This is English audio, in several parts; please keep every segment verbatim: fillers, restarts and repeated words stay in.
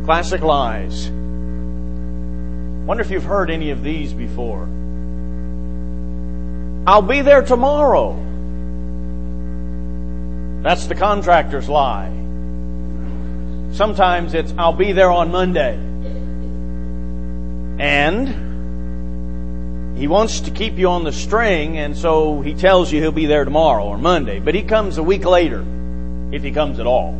Classic lies. Wonder if you've heard any of these before. I'll be there tomorrow. That's the contractor's lie. Sometimes it's, I'll be there on Monday. And he wants to keep you on the string, and so he tells you he'll be there tomorrow or Monday. But he comes a week later, if he comes at all.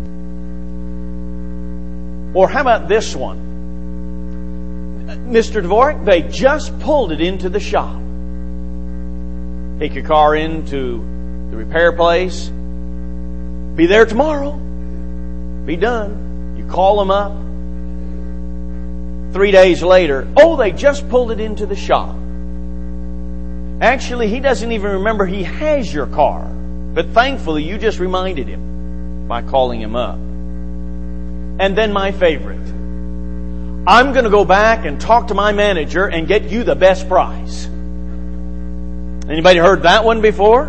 Or how about this one? Mister Dvorak, they just pulled it into the shop. Take your car into the repair place. Be there tomorrow. Be done. You call them up. Three days later, oh, they just pulled it into the shop. Actually, he doesn't even remember he has your car. But thankfully, you just reminded him by calling him up. And then my favorite. I'm going to go back and talk to my manager and get you the best price. Anybody heard that one before?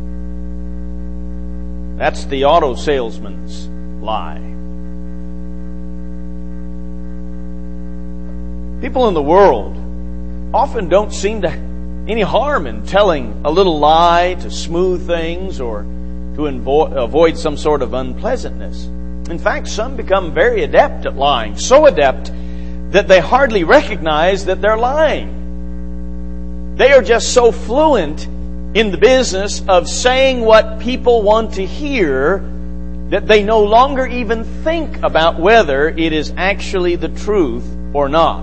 That's the auto salesman's lie. People in the world often don't seem to any harm in telling a little lie to smooth things or to invo- avoid some sort of unpleasantness. In fact, some become very adept at lying, so adept that they hardly recognize that they're lying. They are just so fluent in the business of saying what people want to hear that they no longer even think about whether it is actually the truth or not.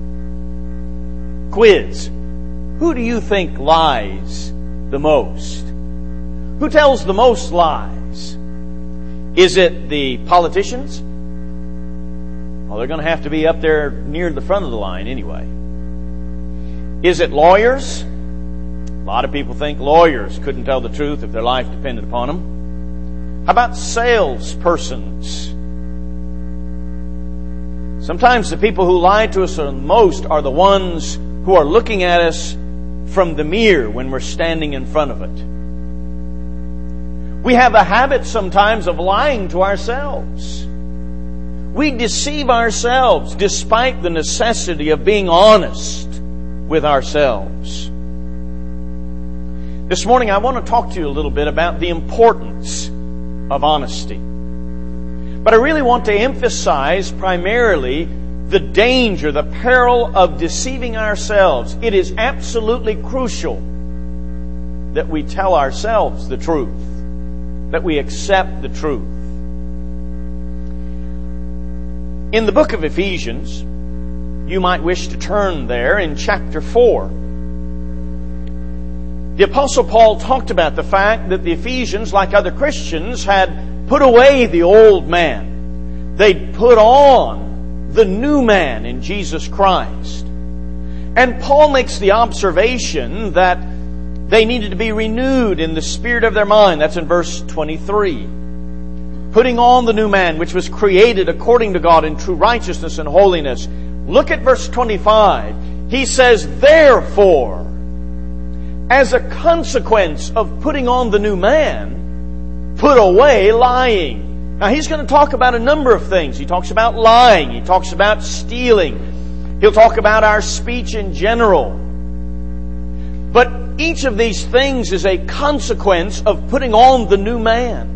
Quiz. Who do you think lies the most? Who tells the most lies? Is it the politicians? Well, they're going to have to be up there near the front of the line anyway. Is it lawyers? A lot of people think lawyers couldn't tell the truth if their life depended upon them. How about salespersons? Sometimes the people who lie to us the most are the ones who are looking at us from the mirror when we're standing in front of it. We have a habit sometimes of lying to ourselves. We deceive ourselves despite the necessity of being honest with ourselves. This morning I want to talk to you a little bit about the importance of honesty. But I really want to emphasize primarily the danger, the peril of deceiving ourselves. It is absolutely crucial that we tell ourselves the truth, that we accept the truth. In the book of Ephesians, you might wish to turn there in chapter four. The Apostle Paul talked about the fact that the Ephesians, like other Christians, had put away the old man. They'd put on the new man in Jesus Christ. And Paul makes the observation that they needed to be renewed in the spirit of their mind. That's in verse twenty-three. Putting on the new man, which was created according to God in true righteousness and holiness. Look at verse twenty-five. He says, therefore, as a consequence of putting on the new man, put away lying. Now he's going to talk about a number of things. He talks about lying. He talks about stealing. He'll talk about our speech in general. But each of these things is a consequence of putting on the new man.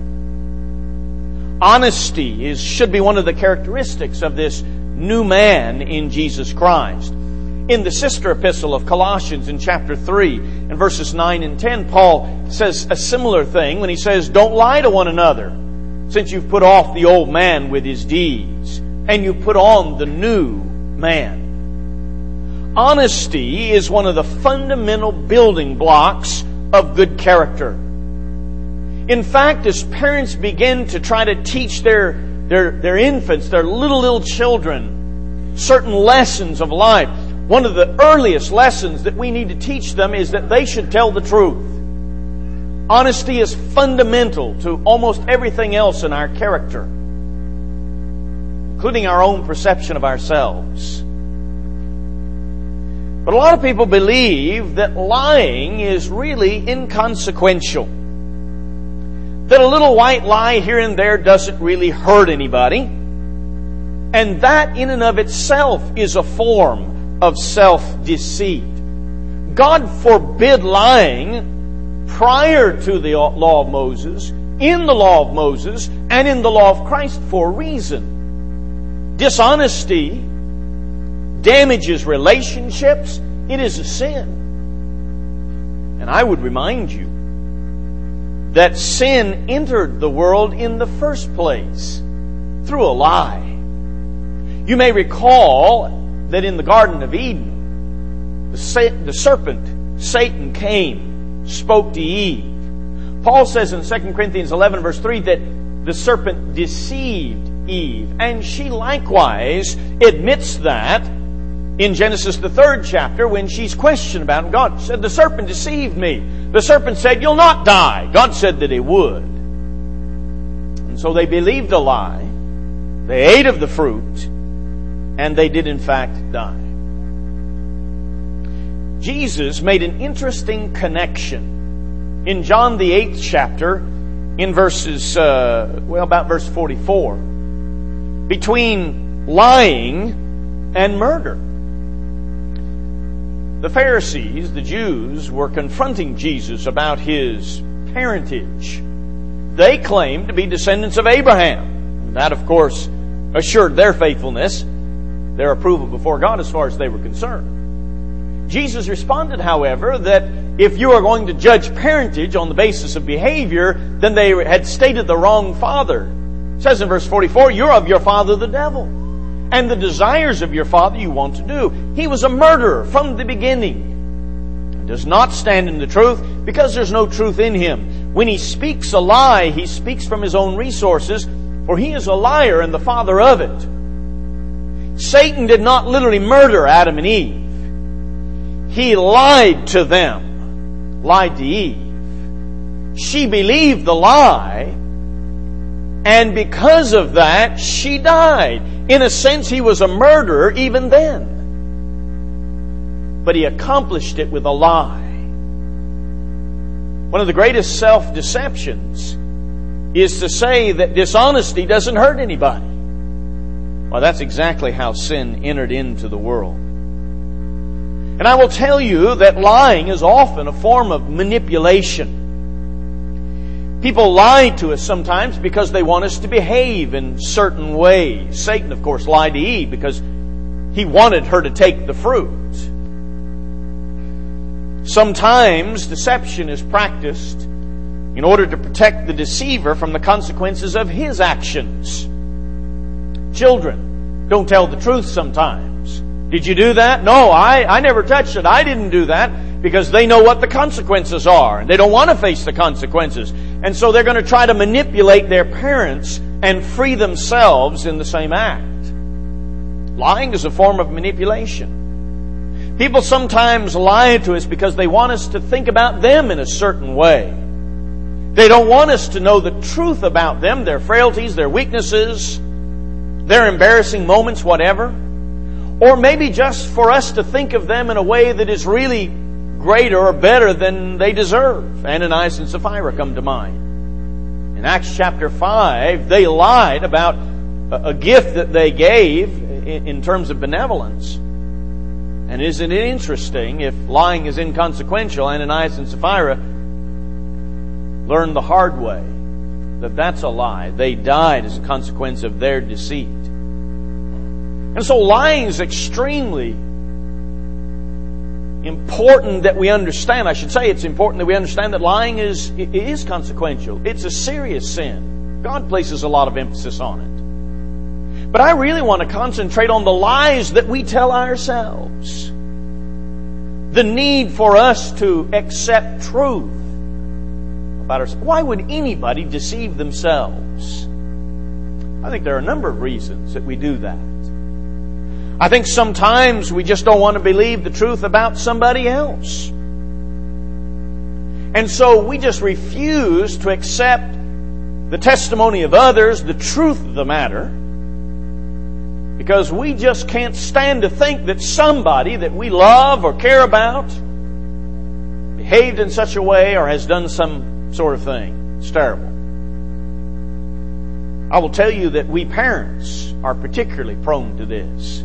Honesty is, should be one of the characteristics of this new man in Jesus Christ. In the sister epistle of Colossians in chapter three, in verses nine and ten, Paul says a similar thing when he says, don't lie to one another, since you've put off the old man with his deeds, and you put on the new man. Honesty is one of the fundamental building blocks of good character. In fact, as parents begin to try to teach their, their, their infants, their little, little children, certain lessons of life, one of the earliest lessons that we need to teach them is that they should tell the truth. Honesty is fundamental to almost everything else in our character, including our own perception of ourselves. But a lot of people believe that lying is really inconsequential. That a little white lie here and there doesn't really hurt anybody. And And that in and of itself is a form of self-deceit. God forbid lying prior to the law of Moses, in the law of Moses, and in the law of Christ for a reason. Dishonesty damages relationships. It is a sin. And I would remind you that sin entered the world in the first place through a lie. You may recall that in the Garden of Eden, the serpent, Satan, came, spoke to Eve. Paul says in Second Corinthians eleven verse three that the serpent deceived Eve. And she likewise admits that in Genesis the third chapter when she's questioned about it. God said, the serpent deceived me. The serpent said, you'll not die. God said that he would. And so they believed a lie. They ate of the fruit. And they did in fact die. Jesus made an interesting connection in John the eighth chapter, in verses, uh, well, about verse forty-four, between lying and murder. The Pharisees, the Jews, were confronting Jesus about his parentage. They claimed to be descendants of Abraham. And that, of course, assured their faithfulness, their approval before God as far as they were concerned. Jesus responded, however, that if you are going to judge parentage on the basis of behavior, then they had stated the wrong father. It says in verse forty-four, you're of your father the devil, and the desires of your father you want to do. He was a murderer from the beginning. He does not stand in the truth because there's no truth in him. When he speaks a lie, he speaks from his own resources, for he is a liar and the father of it. Satan did not literally murder Adam and Eve. He lied to them, lied to Eve. She believed the lie, and because of that, she died. In a sense, he was a murderer even then. But he accomplished it with a lie. One of the greatest self-deceptions is to say that dishonesty doesn't hurt anybody. Well, that's exactly how sin entered into the world. And I will tell you that lying is often a form of manipulation. People lie to us sometimes because they want us to behave in certain ways. Satan, of course, lied to Eve because he wanted her to take the fruit. Sometimes deception is practiced in order to protect the deceiver from the consequences of his actions. Children don't tell the truth sometimes. Did you do that? No, I, I never touched it. I didn't do that, because they know what the consequences are. And they don't want to face the consequences. And so they're going to try to manipulate their parents and free themselves in the same act. Lying is a form of manipulation. People sometimes lie to us because they want us to think about them in a certain way. They don't want us to know the truth about them, their frailties, their weaknesses, their embarrassing moments, whatever. Or maybe just for us to think of them in a way that is really greater or better than they deserve. Ananias and Sapphira come to mind. In Acts chapter five, they lied about a gift that they gave in terms of benevolence. And isn't it interesting, if lying is inconsequential, Ananias and Sapphira learned the hard way that that's a lie. They died as a consequence of their deceit. And so lying is extremely important that we understand. I should say it's important that we understand that lying is, is consequential. It's a serious sin. God places a lot of emphasis on it. But I really want to concentrate on the lies that we tell ourselves. The need for us to accept truth about ourselves. Why would anybody deceive themselves? I think there are a number of reasons that we do that. I think sometimes we just don't want to believe the truth about somebody else. And so we just refuse to accept the testimony of others, the truth of the matter, because we just can't stand to think that somebody that we love or care about behaved in such a way or has done some sort of thing. It's terrible. I will tell you that we parents are particularly prone to this.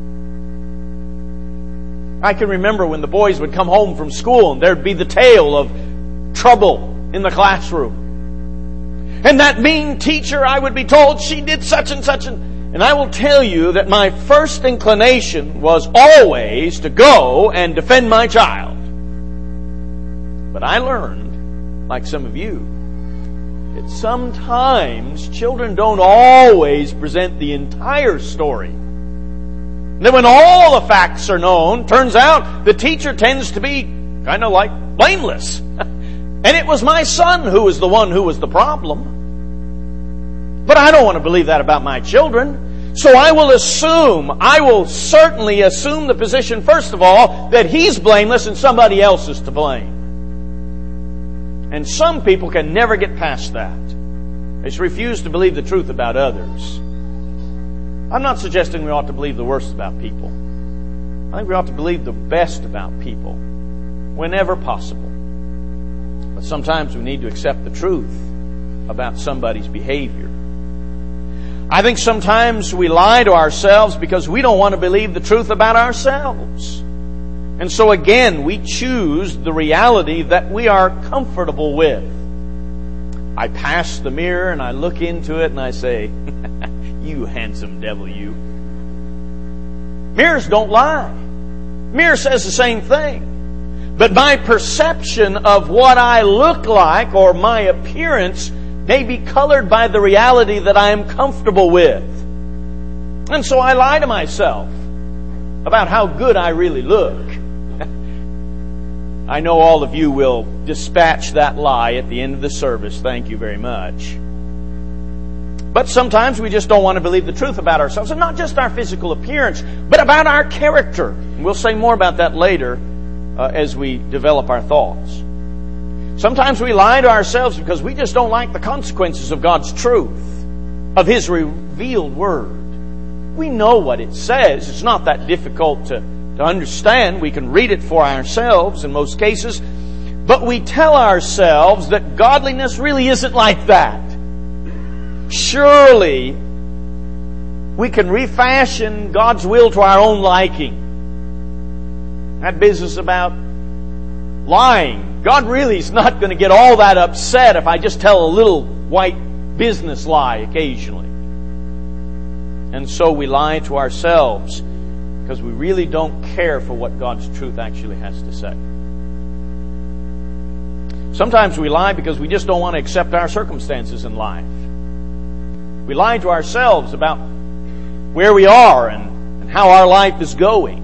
I can remember when the boys would come home from school and there'd be the tale of trouble in the classroom. And that mean teacher, I would be told, she did such and such. And, and I will tell you that my first inclination was always to go and defend my child. But I learned, like some of you, that sometimes children don't always present the entire story. That when all the facts are known, turns out the teacher tends to be kind of like blameless. And it was my son who was the one who was the problem. But I don't want to believe that about my children. So I will assume, I will certainly assume the position, first of all, that he's blameless and somebody else is to blame. And some people can never get past that. They just refuse to believe the truth about others. I'm not suggesting we ought to believe the worst about people. I think we ought to believe the best about people whenever possible. But sometimes we need to accept the truth about somebody's behavior. I think sometimes we lie to ourselves because we don't want to believe the truth about ourselves. And so again, we choose the reality that we are comfortable with. I pass the mirror and I look into it and I say, you handsome devil, you. Mirrors don't lie. Mirror says the same thing. But my perception of what I look like or my appearance may be colored by the reality that I am comfortable with. And so I lie to myself about how good I really look. I know all of you will dispatch that lie at the end of the service. Thank you very much. But sometimes we just don't want to believe the truth about ourselves, and not just our physical appearance, but about our character. And we'll say more about that later uh, as we develop our thoughts. Sometimes we lie to ourselves because we just don't like the consequences of God's truth, of His revealed Word. We know what it says. It's not that difficult to, to understand. We can read it for ourselves in most cases. But we tell ourselves that godliness really isn't like that. Surely we can refashion God's will to our own liking. That business about lying. God really is not going to get all that upset if I just tell a little white business lie occasionally. And so we lie to ourselves because we really don't care for what God's truth actually has to say. Sometimes we lie because we just don't want to accept our circumstances in life. We lie to ourselves about where we are and, and how our life is going.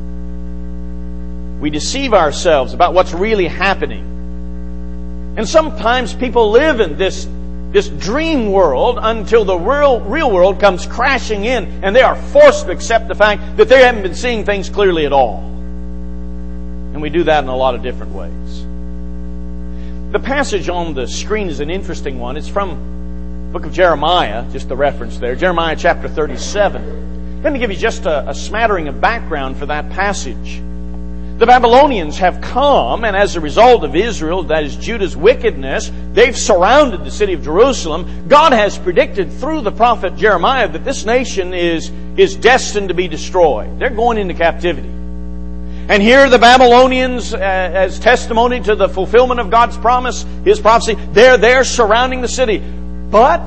We deceive ourselves about what's really happening. And sometimes people live in this, this dream world until the real, real world comes crashing in and they are forced to accept the fact that they haven't been seeing things clearly at all. And we do that in a lot of different ways. The passage on the screen is an interesting one. It's from Book of Jeremiah, just the reference there, Jeremiah chapter thirty-seven. Let me give you just a, a smattering of background for that passage. The Babylonians have come, and as a result of Israel, that is Judah's wickedness, they've surrounded the city of Jerusalem. God has predicted through the prophet Jeremiah that this nation is, is destined to be destroyed. They're going into captivity. And here the Babylonians, uh, as testimony to the fulfillment of God's promise, His prophecy, they're there surrounding the city. But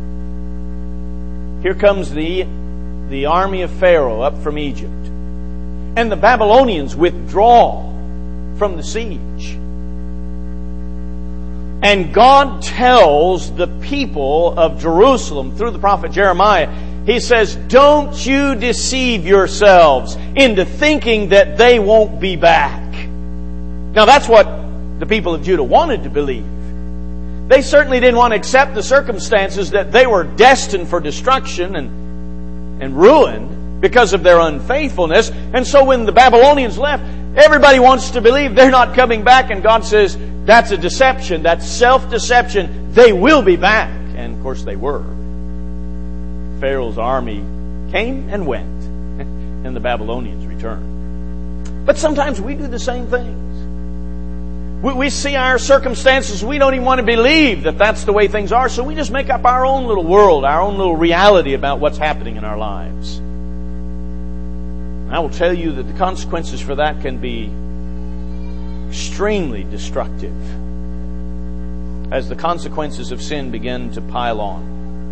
here comes the, the army of Pharaoh up from Egypt. And the Babylonians withdraw from the siege. And God tells the people of Jerusalem through the prophet Jeremiah, He says, don't you deceive yourselves into thinking that they won't be back. Now that's what the people of Judah wanted to believe. They certainly didn't want to accept the circumstances that they were destined for destruction and, and ruin because of their unfaithfulness. And so when the Babylonians left, everybody wants to believe they're not coming back. And God says, that's a deception. That's self-deception. They will be back. And of course they were. Pharaoh's army came and went. And the Babylonians returned. But sometimes we do the same things. We, we see our circumstances. We don't even want to believe that that's the way things are. So we just make up our own little world, our own little reality about what's happening in our lives. And I will tell you that the consequences for that can be extremely destructive as the consequences of sin begin to pile on.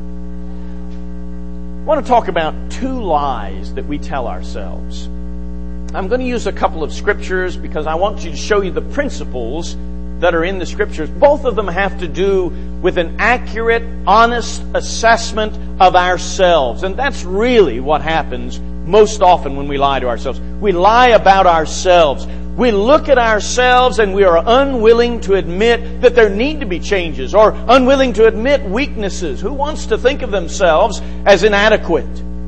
I want to talk about two lies that we tell ourselves. I'm going to use a couple of scriptures because I want you to show you the principles that are in the scriptures. Both of them have to do with an accurate, honest assessment of ourselves. And that's really what happens most often when we lie to ourselves. We lie about ourselves. We look at ourselves and we are unwilling to admit that there need to be changes or unwilling to admit weaknesses. Who wants to think of themselves as inadequate?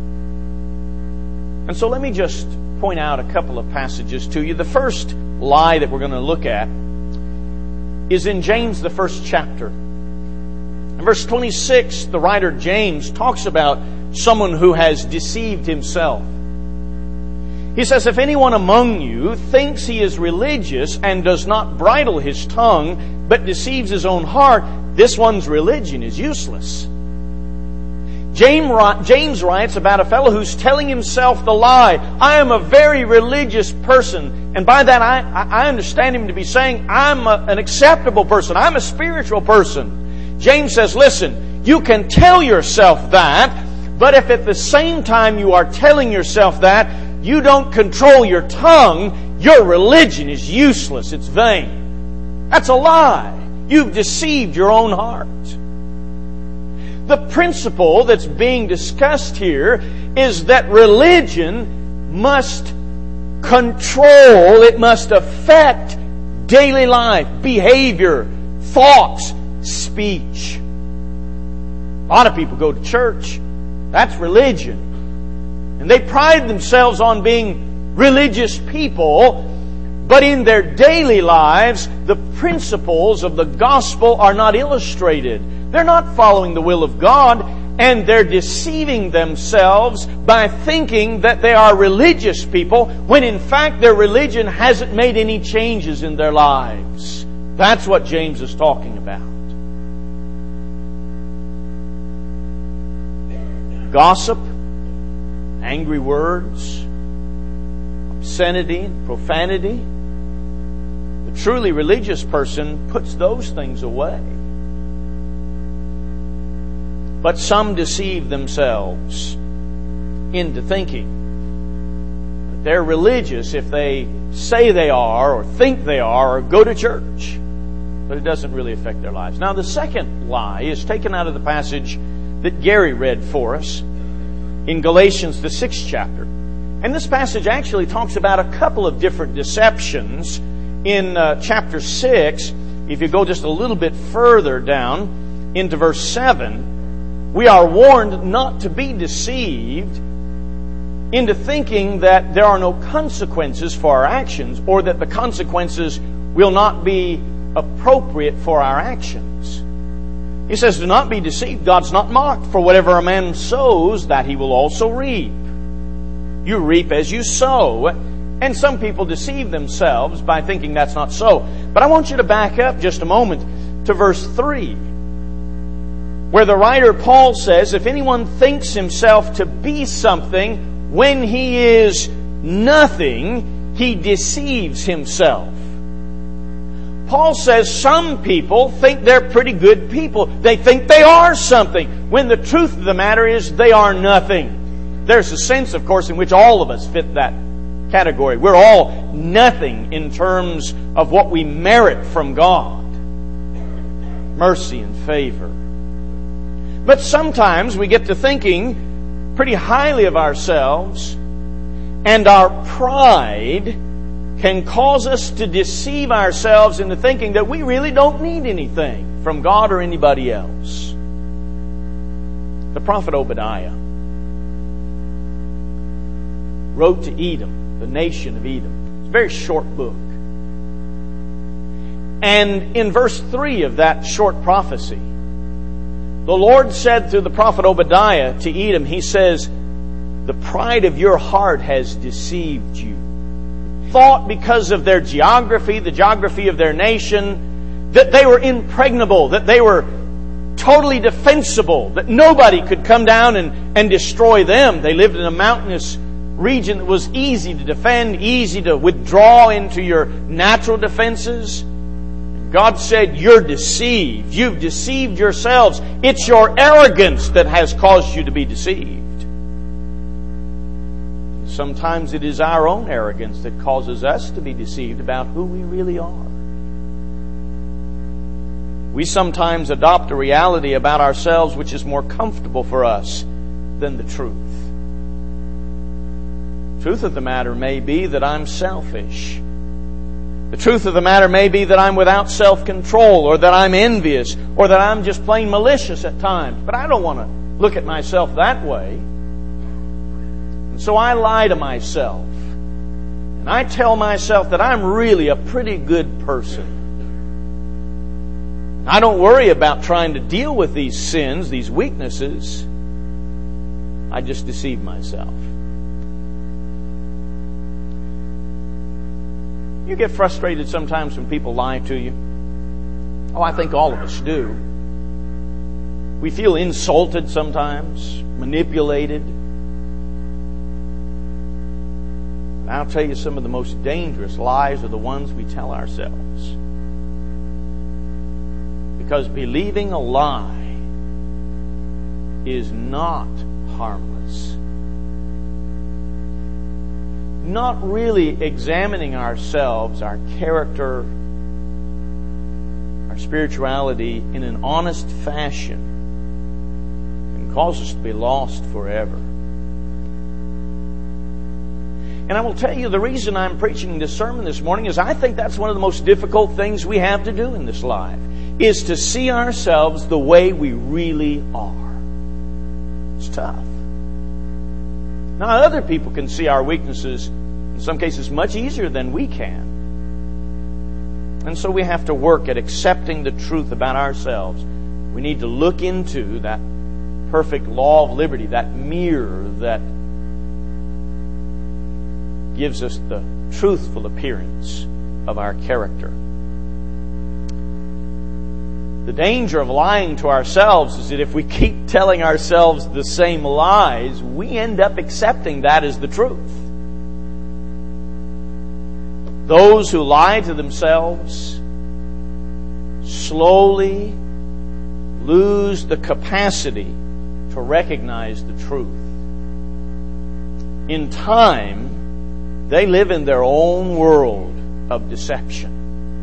And so let me just point out a couple of passages to you. The first lie that we're going to look at is in James, the first chapter. In verse twenty-six, the writer James talks about someone who has deceived himself. He says, if anyone among you thinks he is religious and does not bridle his tongue, but deceives his own heart, this one's religion is useless. James writes about a fellow who's telling himself the lie. I am a very religious person. And by that I, I understand him to be saying, I'm a, an acceptable person. I'm a spiritual person. James says, listen, you can tell yourself that, but if at the same time you are telling yourself that, you don't control your tongue, your religion is useless. It's vain. That's a lie. You've deceived your own heart. The principle that's being discussed here is that religion must control, it must affect daily life, behavior, thoughts, speech. A lot of people go to church. That's religion. And they pride themselves on being religious people, but in their daily lives, the principles of the gospel are not illustrated. They're not following the will of God, and they're deceiving themselves by thinking that they are religious people, when in fact their religion hasn't made any changes in their lives. That's what James is talking about. Gossip, angry words, obscenity, profanity. The truly religious person puts those things away. But some deceive themselves into thinking that they're religious if they say they are or think they are or go to church. But it doesn't really affect their lives. Now the second lie is taken out of the passage that Gary read for us in Galatians, the sixth chapter. And this passage actually talks about a couple of different deceptions in uh, chapter six. If you go just a little bit further down into verse seven, we are warned not to be deceived into thinking that there are no consequences for our actions, or that the consequences will not be appropriate for our actions. He says, do not be deceived. God's not mocked. For whatever a man sows, that he will also reap. You reap as you sow. And some people deceive themselves by thinking that's not so. But I want you to back up just a moment to verse three, where the writer Paul says, if anyone thinks himself to be something when he is nothing, he deceives himself. Paul says some people think they're pretty good people. They think they are something, when the truth of the matter is they are nothing. There's a sense, of course, in which all of us fit that category. We're all nothing in terms of what we merit from God. Mercy and favor. But sometimes we get to thinking pretty highly of ourselves, and our pride can cause us to deceive ourselves into thinking that we really don't need anything from God or anybody else. The prophet Obadiah wrote to Edom, the nation of Edom. It's a very short book. And in verse three of that short prophecy, the Lord said through the prophet Obadiah to Edom, He says, the pride of your heart has deceived you. thought because of their geography, the geography of their nation, that they were impregnable, that they were totally defensible, that nobody could come down and, and destroy them. They lived in a mountainous region that was easy to defend, easy to withdraw into your natural defenses. God said, you're deceived. You've deceived yourselves. It's your arrogance that has caused you to be deceived. Sometimes it is our own arrogance that causes us to be deceived about who we really are. We sometimes adopt a reality about ourselves which is more comfortable for us than the truth. The truth of the matter may be that I'm selfish. The truth of the matter may be that I'm without self-control, or that I'm envious, or that I'm just plain malicious at times. But I don't want to look at myself that way. And so I lie to myself. And I tell myself that I'm really a pretty good person. I don't worry about trying to deal with these sins, these weaknesses. I just deceive myself. You get frustrated sometimes when people lie to you. Oh, I think all of us do. We feel insulted sometimes, manipulated. I'll tell you, some of the most dangerous lies are the ones we tell ourselves. Because believing a lie is not harmless. Not really examining ourselves, our character, our spirituality in an honest fashion can cause us to be lost forever. And I will tell you, the reason I'm preaching this sermon this morning is I think that's one of the most difficult things we have to do in this life, is to see ourselves the way we really are. It's tough. Now, other people can see our weaknesses, in some cases, much easier than we can. And so we have to work at accepting the truth about ourselves. We need to look into that perfect law of liberty, that mirror that gives us the truthful appearance of our character. The danger of lying to ourselves is that if we keep telling ourselves the same lies, we end up accepting that as the truth. Those who lie to themselves slowly lose the capacity to recognize the truth. In time, they live in their own world of deception.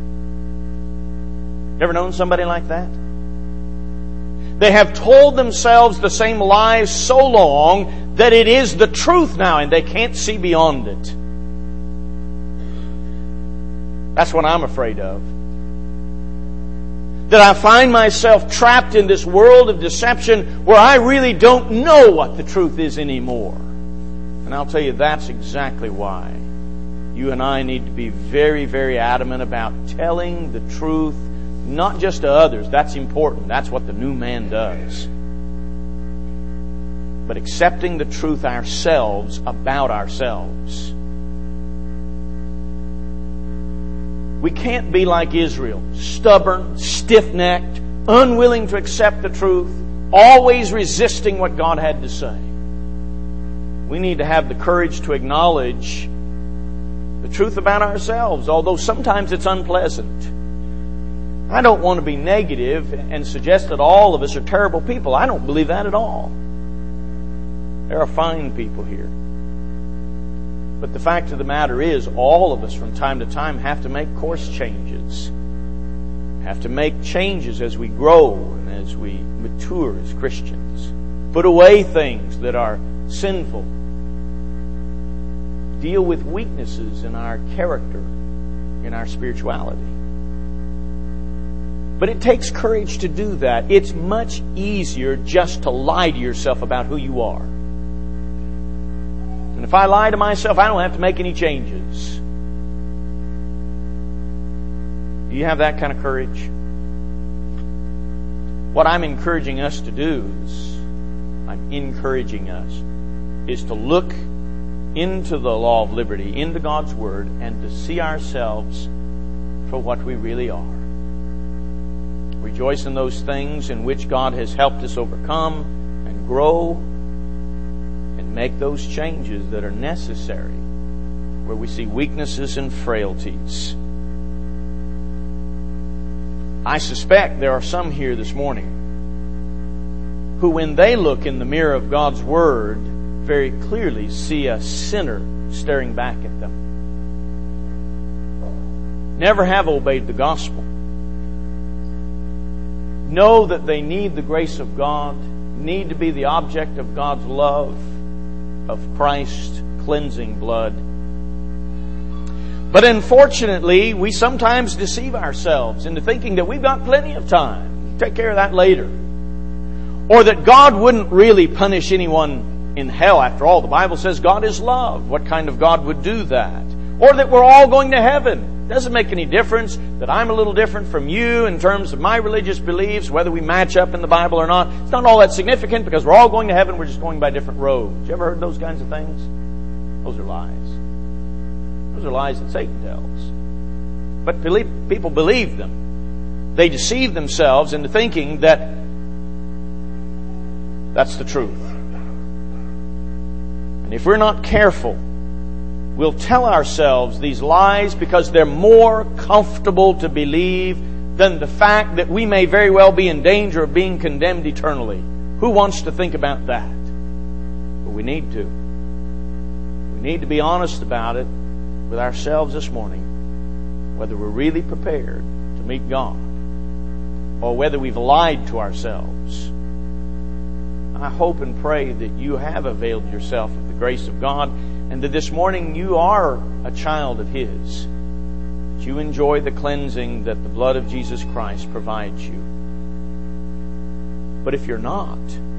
Ever known somebody like that? They have told themselves the same lies so long that it is the truth now and they can't see beyond it. That's what I'm afraid of. That I find myself trapped in this world of deception where I really don't know what the truth is anymore. And I'll tell you, that's exactly why you and I need to be very, very adamant about telling the truth, not just to others. That's important. That's what the new man does. But accepting the truth ourselves about ourselves. We can't be like Israel, stubborn, stiff-necked, unwilling to accept the truth, always resisting what God had to say. We need to have the courage to acknowledge the truth about ourselves, although sometimes it's unpleasant. I don't want to be negative and suggest that all of us are terrible people. I don't believe that at all. There are fine people here. But the fact of the matter is, all of us from time to time have to make course changes. Have to make changes as we grow and as we mature as Christians. Put away things that are sinful. Deal with weaknesses in our character, in our spirituality. But it takes courage to do that. It's much easier just to lie to yourself about who you are. And if I lie to myself, I don't have to make any changes. Do you have that kind of courage? What I'm encouraging us to do is, I'm encouraging us, is to look into the law of liberty, into God's Word, and to see ourselves for what we really are. Rejoice in those things in which God has helped us overcome and grow, and make those changes that are necessary where we see weaknesses and frailties. I suspect there are some here this morning who, when they look in the mirror of God's Word, very clearly see a sinner staring back at them. Never have obeyed the gospel. Know that they need the grace of God, need to be the object of God's love, of Christ's cleansing blood. But unfortunately, we sometimes deceive ourselves into thinking that we've got plenty of time. Take care of that later. Or that God wouldn't really punish anyone in hell. After all, the Bible says God is love. What kind of God would do that? Or that we're all going to heaven. It doesn't make any difference that I'm a little different from you in terms of my religious beliefs, whether we match up in the Bible or not. It's not all that significant because we're all going to heaven. We're just going by different roads. You ever heard those kinds of things? Those are lies. Those are lies that Satan tells. But people believe them. They deceive themselves into thinking that that's the truth. And if we're not careful, we'll tell ourselves these lies because they're more comfortable to believe than the fact that we may very well be in danger of being condemned eternally. Who wants to think about that? But we need to. We need to be honest about it with ourselves this morning, whether we're really prepared to meet God or whether we've lied to ourselves. I hope and pray that you have availed yourself of the grace of God and that this morning you are a child of His, that you enjoy the cleansing that the blood of Jesus Christ provides you. But if you're not,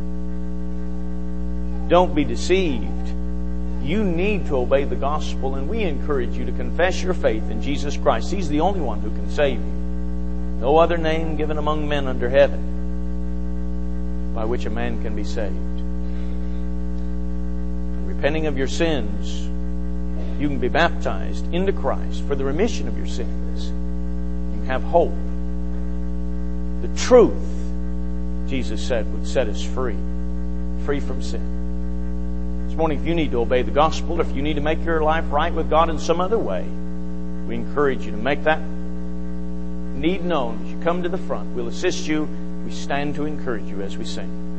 don't be deceived. You need to obey the gospel, and we encourage you to confess your faith in Jesus Christ. He's the only one who can save you. No other name given among men under heaven by which a man can be saved. And repenting of your sins, you can be baptized into Christ for the remission of your sins. You have hope. The truth, Jesus said, would set us free, free from sin. This morning, if you need to obey the gospel, if you need to make your life right with God in some other way, we encourage you to make that need known as you come to the front. We'll assist you. We stand to encourage you as we sing.